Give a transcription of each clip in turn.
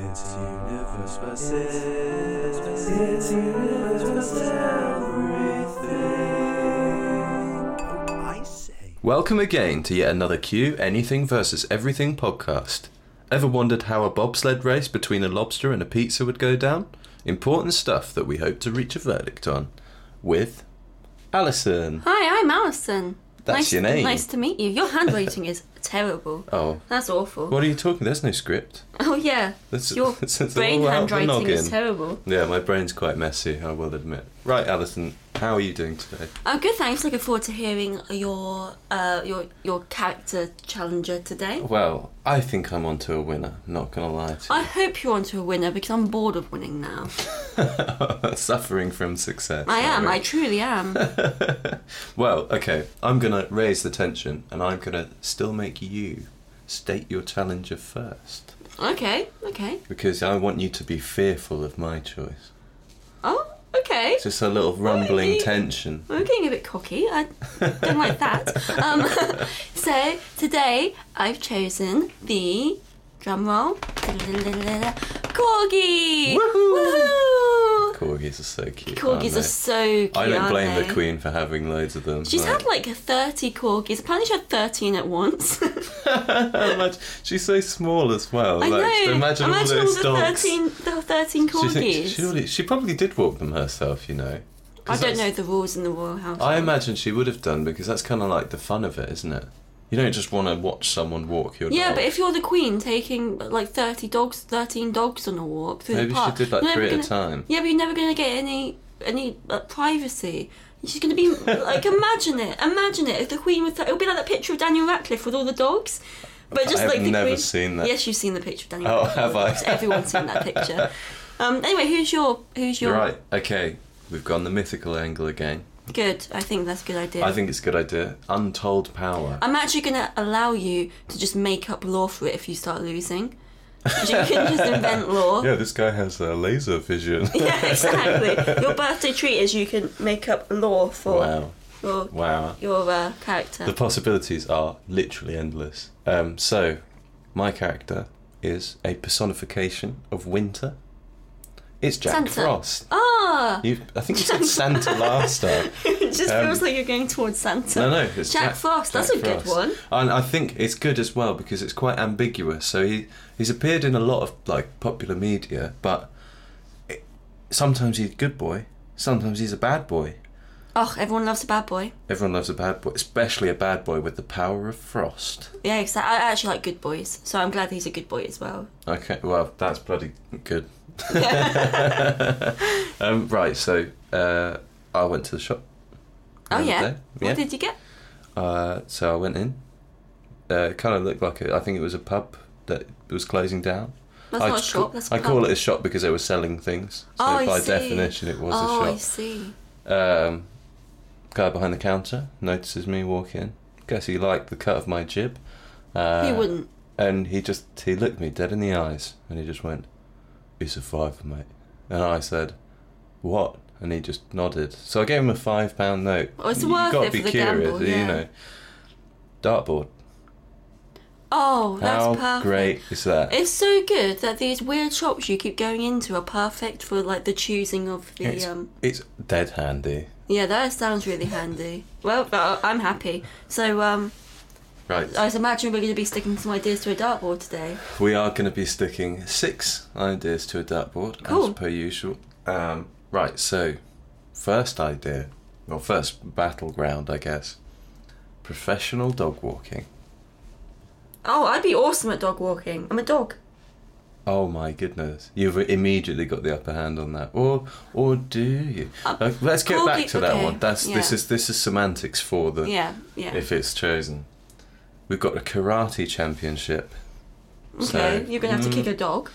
It's universe versus. It's universe versus everything. I say. Welcome again to yet another Q Anything versus Everything podcast. Ever wondered how a bobsled race between a lobster and a pizza would go down? Important stuff that we hope to reach a verdict on. With Alison. Hi, I'm Alison. That's your name. Nice to meet you. Your handwriting is terrible. Oh. That's awful. What are you talking? There's no script. Oh, yeah. Your brain handwriting is terrible. Yeah, my brain's quite messy, I will admit. Right, Alison, how are you doing today? I'm good, thanks. Looking forward to hearing your character challenger today. Well, I think I'm onto a winner, not gonna lie to you. I hope you're onto a winner because I'm bored of winning now. Suffering from success. I am, I truly am. Well, okay, I'm gonna raise the tension and I'm gonna still make you state your challenger first. Okay. Because I want you to be fearful of my choice. Oh, okay. Just a little rumbling tension. I'm getting a bit cocky. I don't like that. So, today I've chosen the, drum roll, Corgi! Woohoo! Woohoo! Corgis are so cute. Corgis are so cute. I don't blame aren't the Queen for having loads of them. She's had like 30 corgis. Apparently she had 13 at once. She's so small as well. I know. Imagine all those dogs. The 13 corgis. She probably did walk them herself, you know. I don't know the rules in the royal house. I imagine she would have done because that's kind of like the fun of it, isn't it? You don't just want to watch someone walk your dog. Yeah, but if you're the Queen taking like 13 dogs on a walk through maybe the park, she did like 3 at a time. Yeah, but you're never going to get any privacy. She's going to be like, imagine it. If the Queen was, it'll be like that picture of Daniel Radcliffe with all the dogs. But just I've like the never Queen. seen that. Yes, you've seen the picture of Daniel. Oh, Radcliffe. have I? Everyone's seen that picture. Anyway, who's your? Right. Okay, we've gone the mythical angle again. Good. I think that's a good idea. I think it's a good idea. Untold power. I'm actually going to allow you to just make up lore for it if you start losing. You can just invent lore. Yeah, this guy has laser vision. Yeah, exactly. Your birthday treat is you can make up lore for your character. The possibilities are literally endless. So, my character is a personification of winter. It's Jack Santa. Frost. Ah! I think you said Santa last time. It just feels like you're going towards Santa. No, it's Jack Frost. That's a good one. And I think it's good as well because it's quite ambiguous. So he's appeared in a lot of like popular media, but sometimes he's a good boy, sometimes he's a bad boy. Oh, everyone loves a bad boy. Everyone loves a bad boy, especially a bad boy with the power of frost. Yeah, exactly. I actually like good boys, so I'm glad he's a good boy as well. Okay, well, that's bloody good. Right, so I went to the shop. Oh, yeah? Day. What did you get? So I went in. It kind of looked like I think it was a pub that was closing down. That's not a shop, that's a pub. I call it a shop because they were selling things. So by definition it was a shop. Oh, I see. Guy behind the counter notices me walk in. Guess he liked the cut of my jib. He wouldn't. And he looked me dead in the eyes and he just went, "It's a £5, mate." And I said, "What?" And he just nodded. So I gave him a £5 note. Oh, it's worth it for the gamble, yeah. You know. Dartboard. Oh, that's perfect. How great is that? It's so good that these weird shops you keep going into are perfect for like the choosing of the It's dead handy. Yeah, that sounds really handy. Well, I'm happy. So right. I imagine we're going to be sticking some ideas to a dartboard today. We are going to be sticking 6 ideas to a dartboard, cool. As per usual. Right, so first battleground, I guess. Professional dog walking. Oh, I'd be awesome at dog walking. I'm a dog. Oh my goodness. You've immediately got the upper hand on that. Or do you? Let's get back to that one. This is semantics for the if it's chosen. We've got a karate championship. Okay, so, you're going to have to kick a dog.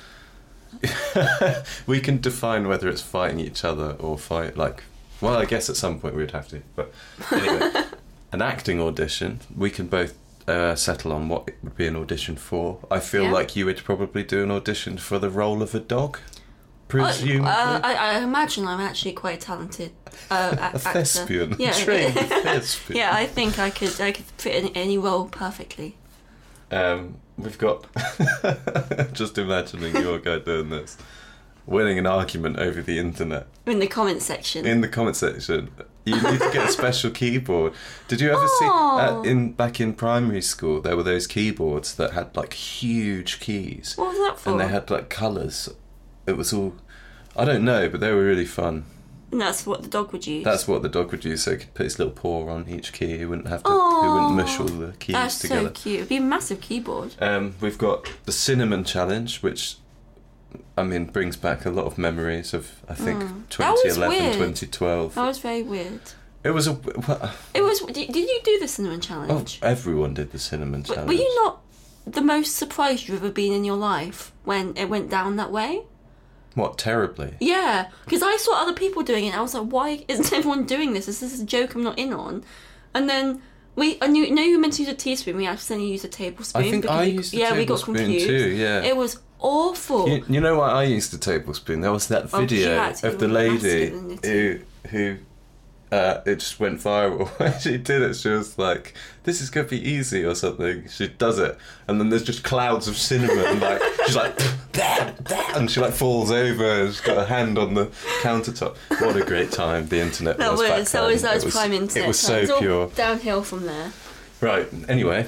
We can define whether it's fighting each other or well, I guess at some point we would have to. But anyway, an acting audition, we can both settle on what it would be an audition for. I feel like you would probably do an audition for the role of a dog, presumably. I imagine I'm actually quite talented a thespian, yeah. trained thespian. Yeah, I think I could fit in any role perfectly. we've got. Just imagining your guy doing this, winning an argument over the internet In the comments section. in the comment section. You need to get a special keyboard. Did you ever Oh. see back in primary school? There were those keyboards that had like huge keys, What was that for? and they had like colours. It was all. I don't know, but they were really fun. And that's what the dog would use. That's what the dog would use, so he could put his little paw on each key. He wouldn't have to. He Aw. wouldn't mush all the keys That's together. so cute. It'd be a massive keyboard. We've got the cinnamon challenge, which I mean brings back a lot of memories of I think That was 2011, weird. 2012. That was very weird. It was a. It was. Did you do the cinnamon Oh, challenge? everyone did the cinnamon challenge. Were you not the most surprised you've ever been in your life when it went down that way? What, terribly? Yeah, because I saw other people doing it and I was like, why isn't everyone doing this? Is this a joke I'm not in on? And then I knew you were meant to use a teaspoon, we accidentally used a tablespoon. I think because I used the we got tablespoon confused. too, yeah. It was awful. You know why I used the tablespoon? There was that Oh, 'cause you video had to, of the you were lady masculine, who it just went viral. When she did it, she was like, "This is gonna be easy" or something. She does it, and then there's just clouds of cinnamon. Like she's like, and she like falls over. And she's got her hand on the countertop. What a great time the internet That was. was back then. that was prime internet. It was time. so It's all pure. downhill from there. Right. Anyway,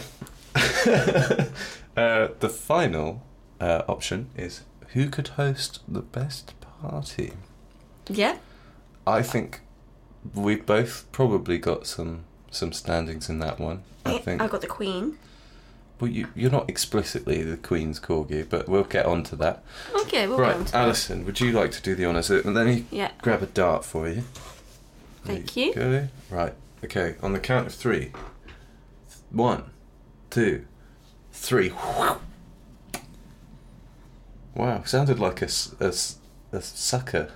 the final option is who could host the best party. Yeah. I think we both probably got some standings in that one. I think. I got the Queen. Well, you're not explicitly the Queen's corgi, but we'll get on to that. Okay, we'll go on Right, to that. Alison, would you like to do the honours? Let me Yeah. grab a dart for you. Thank There you. Go. Right. Okay. On the count of 3. 1, 2, 3. Wow, sounded like a sucker.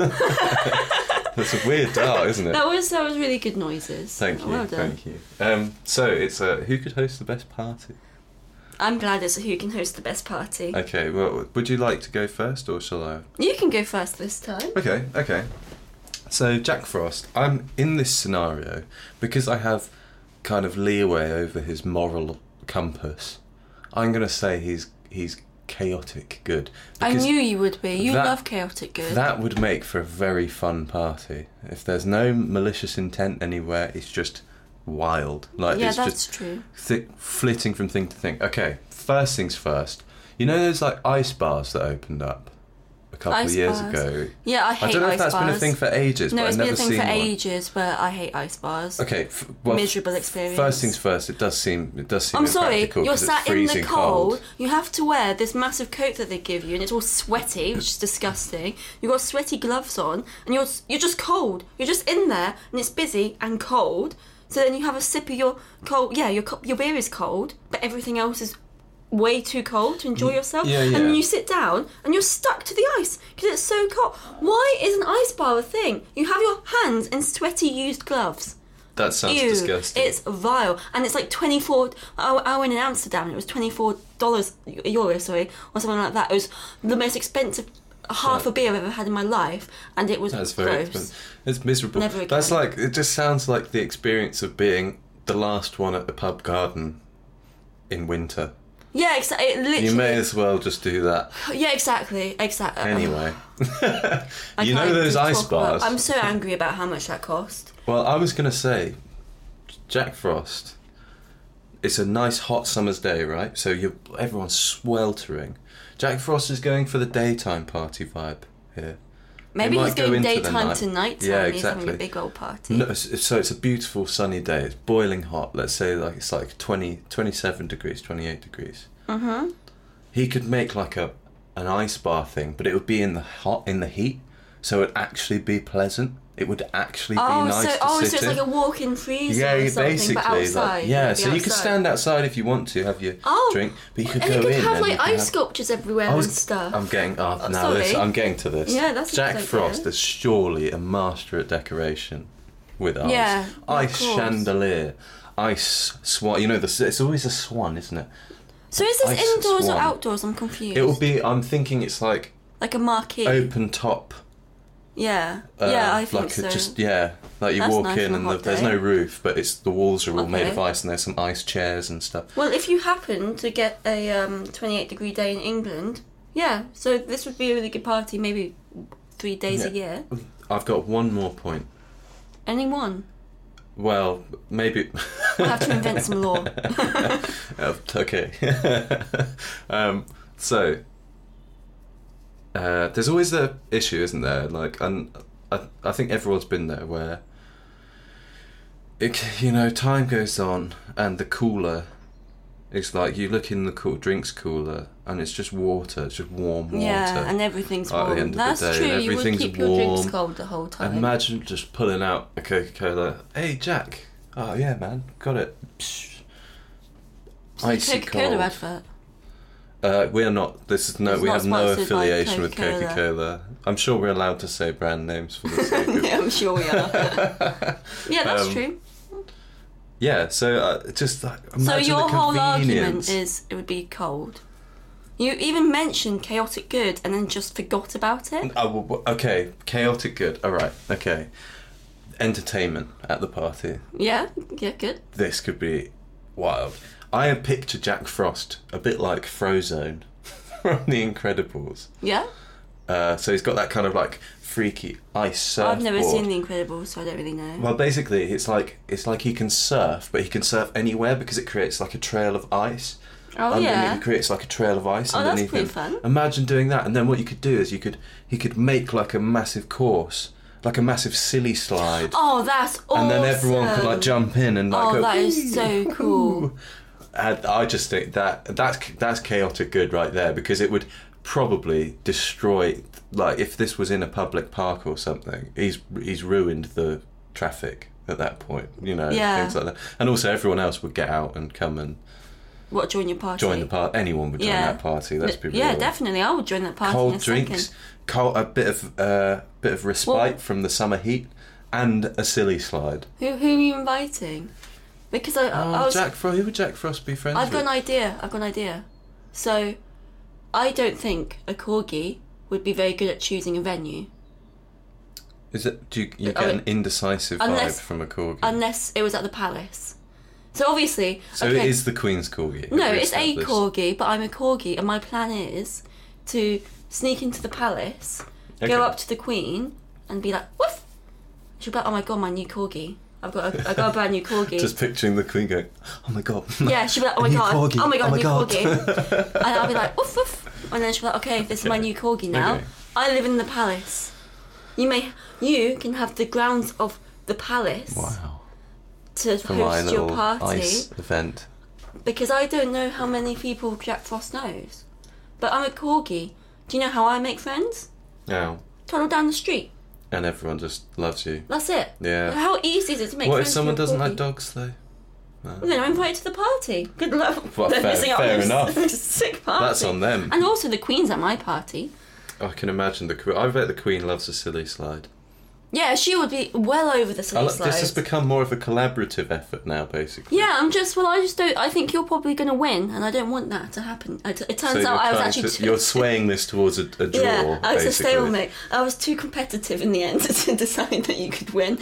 That's a weird dart, isn't it? That was really good noises. Thank you, Well done. thank you. So it's who could host the best party? I'm glad it's who can host the best party. Okay, well, would you like to go first, or shall I? You can go first this time. Okay. So Jack Frost, I'm in this scenario because I have kind of leeway over his moral compass. I'm going to say he's chaotic good. I Because knew you would be. You that- love chaotic good. That would make for a very fun party. If there's no malicious intent anywhere, it's just wild. Like yeah, it's that's just true. flitting from thing to thing. Okay, first things first. You know those like ice bars that opened up a couple Ice of years bars. ago? Yeah, I hate I don't know ice if that's bars. been a thing for ages, No, but it's I've been never a thing seen for one. ages, but I hate ice bars. Okay, well, Miserable experience. First things first. It does seem I'm sorry, impractical you're 'cause it's sat in the freezing cold. You have to wear this massive coat that they give you, and it's all sweaty, which is disgusting. You've got sweaty gloves on, and you're just cold. You're just in there, and it's busy and cold. So then you have a sip of your cold. Yeah, your beer is cold, but everything else is way too cold to enjoy yourself. yeah, And yeah. then you sit down, and you're stuck to the ice because it's so cold. Why is an ice bar a thing? You have your hands in sweaty used gloves. That sounds Ew, disgusting. it's vile, and it's like 24. I went in Amsterdam, and it was $24 euro, sorry, or something like that. It was the most expensive half a beer I've ever had in my life, and it was That's very gross. expensive. It's miserable. Never again. That's like it just sounds like the experience of being the last one at the pub garden in winter. Yeah, exactly. Literally. You may as well just do that Yeah, exactly. anyway. I You know can't those even ice talk about- bars? I'm so angry about how much that cost. Well, I was going to say, Jack Frost, it's a nice hot summer's day, right? So everyone's sweltering. Jack Frost is going for the daytime party vibe here. Maybe might he's go going into the daytime night. to nighttime. Yeah, He's having a exactly. big old party. No, so it's a beautiful sunny day. It's boiling hot. Let's say like it's like 27 degrees, 28 degrees. Mm-hmm. He could make like an ice bar thing, but it would be in the heat, so it'd actually be pleasant. It would actually be nice to sit so it's in. like a walk-in freezer Yeah, or something, basically. but outside. Like, yeah, Maybe so you could outside. stand outside if you want to have your drink, but you could and go you could in have and like you could ice have- sculptures everywhere I and stuff. I'm getting now. sorry. I'm getting to this. Yeah, that's a Jack good Frost idea. is surely a master at decoration with ice. Yeah, of ice course. chandelier, ice swan. You know, it's always a swan, isn't it? So is this ice indoors swan. or outdoors? I'm confused. It will be. I'm thinking it's like like a marquee. open top Yeah, I think like so. Like you That's walk nice in on a and hot there's day. no roof, but the walls are all made Okay. of ice and there's some ice chairs and stuff. Well, if you happen to get a 28-degree day in England, yeah, so this would be a really good party, maybe 3 days a year. I've got one more point. Anyone? Well, maybe. We'll have to invent some law. Okay. So, there's always the issue, isn't there? Like, and I think everyone's been there where, time goes on and the cooler, it's like you look in the drinks cooler and it's just water, it's just warm water. Yeah, and everything's At the warm. end of the That's day, true. and You would everything's keep your drinks warm. cold the whole time. Imagine just pulling out a Coca-Cola. Hey, Jack. Oh, yeah, man. Got it. Psh. Icy Coca-Cola cold. advert. We are not. It's We not have no sponsored by affiliation with Coca-Cola. Coca-Cola. I'm sure we're allowed to say brand names for the sake of Yeah, I'm sure we are. Yeah, that's true. Yeah, so just like imagine So your the whole argument convenience. is it would be cold. You even mentioned chaotic good and then just forgot about it. Okay, chaotic good. All right. Okay, entertainment at the party. Yeah, good. This could be wild. I have pictured Jack Frost a bit like Frozone from The Incredibles. Yeah, So he's got that kind of like freaky ice surfboard. I've never seen The Incredibles, so I don't really know. Well, basically, it's like he can surf, but he can surf anywhere because it creates like a trail of ice. Oh Underneath, yeah. it creates like a trail of ice Oh, that's underneath pretty him. fun. Imagine doing that, and then what you could do is he could make like a massive course, like a massive silly slide, Oh, that's awesome. and then everyone could like jump in and like Oh, go. that is so cool. And I just think that's chaotic good right there, because it would probably destroy, like if this was in a public park or something, he's ruined the traffic at that point, Yeah. things like that. And also everyone else would get out and come and What, join your party? join the party. Anyone would join Yeah. that party, let's be real. Yeah, definitely. I would join that party in Cold a drinks, second. a bit of respite Well- from the summer heat, and a silly slide. Who are you inviting? Because I was... Who would Jack Frost be friends I've got with? an idea. So, I don't think a corgi would be very good at choosing a venue. Is it? Do you I get mean, an indecisive unless- vibe from a corgi? Unless it was at the palace. So obviously... So okay, it is the Queen's corgi. No, we it's a established. corgi, but I'm a corgi, and my plan is to sneak into the palace, Okay. go up to the Queen, and be like, woof! She'll be like, oh my god, my new corgi. I got a brand new corgi. Just picturing the Queen going, oh my god. Yeah, she'll be like, oh my New god, corgi, oh my god, oh my new god. corgi. And I'll be like, woof woof. And then she'll be like, okay, this is my new corgi now. Okay. I live in the palace. You can have the grounds of the palace Wow. to For my host your little party. ice event. Because I don't know how many people Jack Frost knows. But I'm a corgi. Do you know how I make friends? Now, Toddle down the street. and everyone just loves you. That's it. Yeah. How easy is it to make What friends if someone with a doesn't like corgi? dogs though? Well, then I'm invited to the party. Good luck. Well, They're fair- missing out fair on this enough. sick party. That's on them. And also the Queen's at my party. I can imagine the Queen. I bet the Queen loves a silly slide. Yeah, she would be well over the silly This has slides. become more of a collaborative effort now, basically. Yeah, I just don't. I think you're probably going to win, and I don't want that to happen. It So turns you're out I was trying actually. to- you're swaying this towards a draw. Yeah, I was a basically. stalemate. I was too competitive in the end to decide that you could win.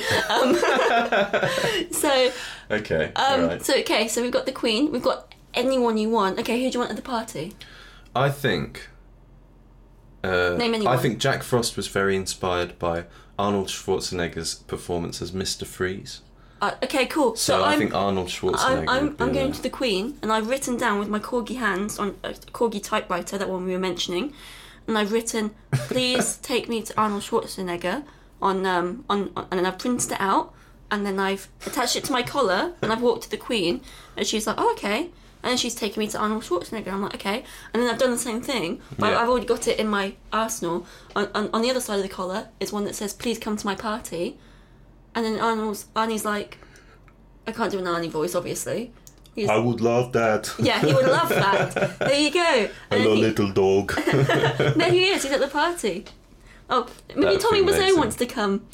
So, Okay. Alright. so we've got the Queen. We've got anyone you want. Okay, who do you want at the party? I think. Name anyone. I think Jack Frost was very inspired by Arnold Schwarzenegger's performance as Mr. Freeze. Okay, cool. So I think Arnold Schwarzenegger. I'm would be going there. to the Queen, and I've written down with my corgi hands on a corgi typewriter, that one we were mentioning, and I've written, "Please take me to Arnold Schwarzenegger," on and then I've printed it out, and then I've attached it to my collar, and I've walked to the Queen, and she's like, "Oh, okay," and then she's taking me to Arnold Schwarzenegger. I'm like, "Okay," and then I've done the same thing, but Yeah. I've already got it in my arsenal. On the other side of the collar is one that says, "Please come to my party." And then Arnie's like, I can't do an Arnie voice, obviously. He's, I would love that. yeah, he would love that. There you go. And Hello, he- little dog. there he is. He's at the party. Oh, maybe That'd Tommy be Wiseau amazing. wants to come.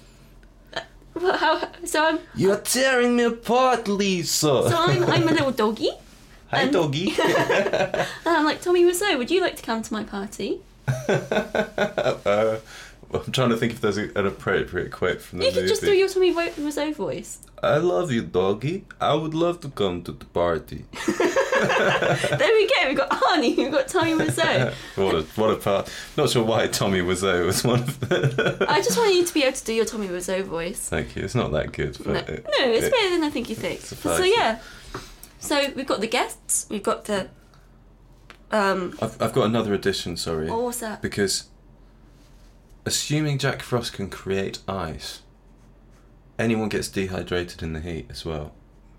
So You're tearing me apart, Lisa. I'm a little doggy, Hi, doggy. and I'm like, Tommy Wiseau, would you like to come to my party? I'm trying to think if there's an appropriate quote from the You movie. could just do your Tommy Wiseau voice. I love you, doggy. I would love to come to the party. There we go. We've got Arnie. We've got Tommy Wiseau. what a part. Not sure why Tommy Wiseau was one of the... I just want you to be able to do your Tommy Wiseau voice. Thank you. It's not that good, No, but... it's better than I think you think. So suffices. yeah. So we've got the guests. We've got the... I've got another addition, sorry. Oh, what's that? Because assuming Jack Frost can create ice, anyone gets dehydrated in the heat as well.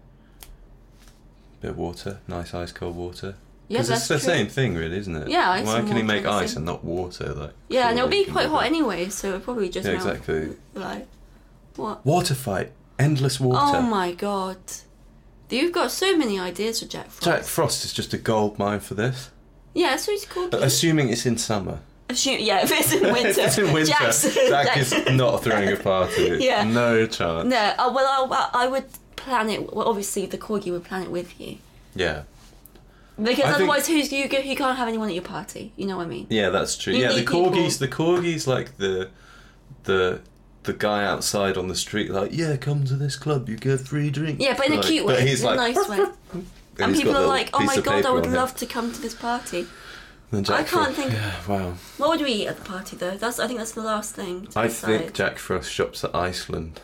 Bit of water, nice ice cold water. Yeah, Because that's it's the true. same thing, really, isn't it? Yeah, ice Why and can he water make are the ice same. and not water? Like, Yeah, and it'll surely be he quite can hot do anyway, so it'll probably just Yeah, melt. exactly. Like, what? that. Water fight, endless water. Oh my god. You've got so many ideas for Jack Frost. Jack Frost is just a gold mine for this. Yeah, that's what he's called. Assuming it's in summer. Yeah, if it's in winter. If it's in winter, Jack is not throwing a party. Yeah. No chance. No, I would plan it. Well, obviously the corgi would plan it with you, Yeah. because I think- otherwise, you can't have anyone at your party. You know what I mean? Yeah, that's true. You Yeah, the need people. corgi's like the guy outside on the street, like, yeah, come to this club, you get free drinks. Yeah, but in a Like, cute way, But he's in a like, nice way. And he's people got are the like, "Oh piece my of god, I paper would on him. love to come to this party." Then Jack I can't Frost- think- Yeah, wow. What would we eat at the party though? I think that's the last thing to I decide. think Jack Frost shops at Iceland.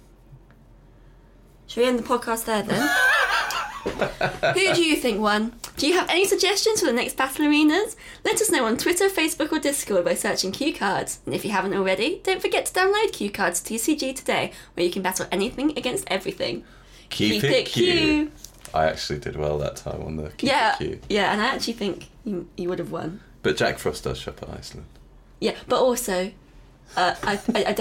Should we end the podcast there then? Who do you think won? Do you have any suggestions for the next Battle Arenas? Let us know on Twitter, Facebook or Discord by searching Q Cards. And if you haven't already, don't forget to download Q Cards TCG today, where you can battle anything against everything. Keep it Q. I actually did well that time on the Keep Yeah, It Q. yeah, and I actually think you would have won. But Jack Frost does shop at Iceland. Yeah, but also, I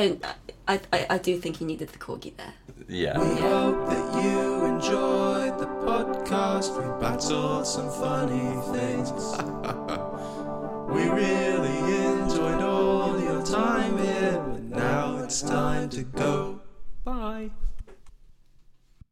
do think he needed the corgi there. Yeah. We hope that you enjoyed the podcast. We battled some funny things. We really enjoyed all your time here, but now it's time to go. Bye.